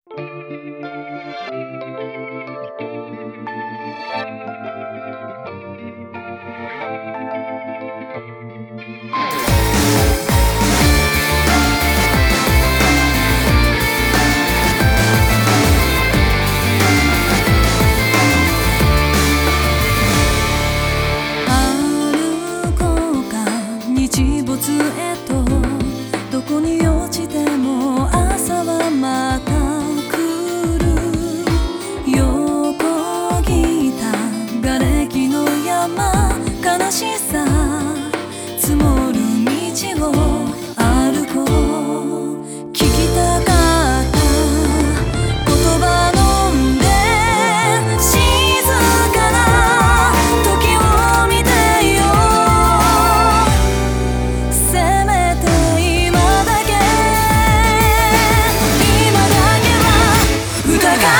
日没へとどこに落ちても朝はまた来る。横切った瓦礫の山、悲しさ積もる道を歩こう。聞きたかった言葉飲んで静かな時を見てよ。せめて今だけは疑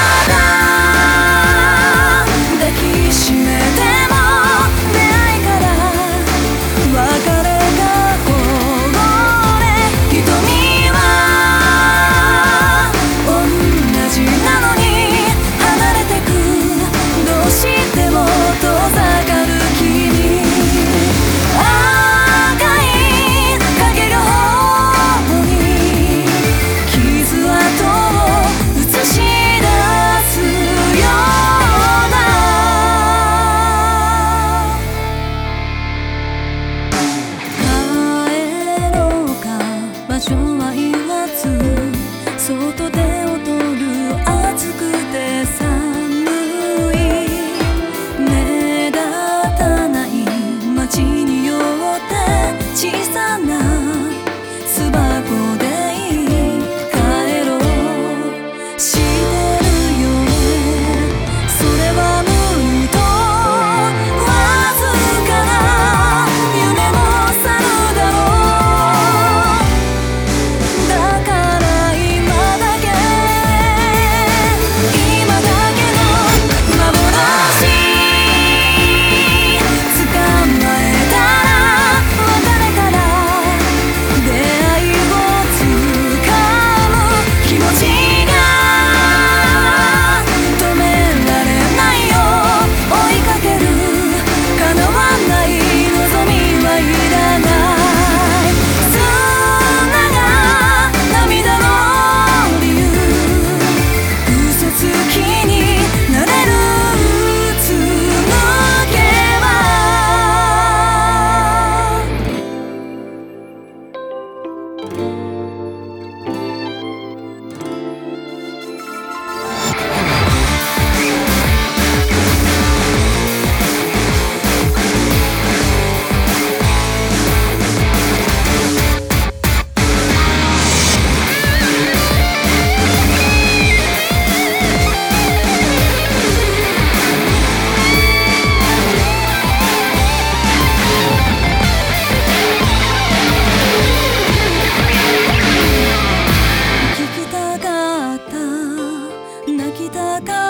った抱きしめても出会いから別れがこぼれ、瞳は同じなのに離れてく。どうしても遠ざかる君、赤い影が頬に傷跡を映し出すような。帰ろうか場所は言わず、外で踊る暑くて寒い。目立たない街に寄って小さな巣箱でいい帰ろうしてるよね。それはむっとわずかな夢も去るだろう。だから今だけの幻捕まえたら別れから出会いをつかむ気持ちが止められないよ。追いかける叶わない望みはいらない。砂が涙の理由、嘘つきになれるうつむけば。聞きたかった泣きたかった